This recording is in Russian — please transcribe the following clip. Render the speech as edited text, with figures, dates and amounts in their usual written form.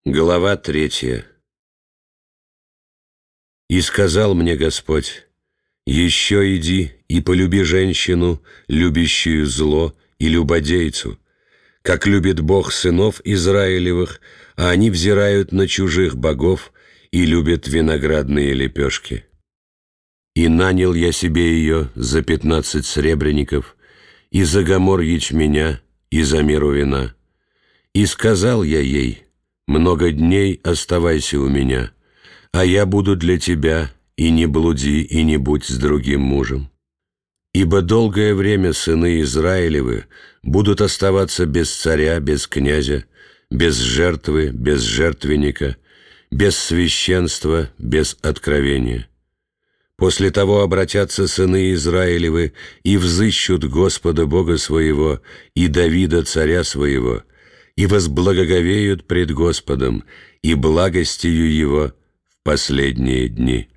Глава 3. «И сказал мне Господь: еще иди и полюби женщину, любящую зло, и любодейцу, как любит Бог сынов Израилевых, а они взирают на чужих богов и любят виноградные лепешки. И нанял я себе ее за 15 сребреников, и за гомор ячменя, и за меру вина. И сказал я ей: много дней оставайся у меня, а я буду для тебя, и не блуди, и не будь с другим мужем. Ибо долгое время сыны Израилевы будут оставаться без царя, без князя, без жертвы, без жертвенника, без священства, без откровения. После того обратятся сыны Израилевы и взыщут Господа Бога своего и Давида царя своего, и возблагоговеют пред Господом и благостию Его в последние дни».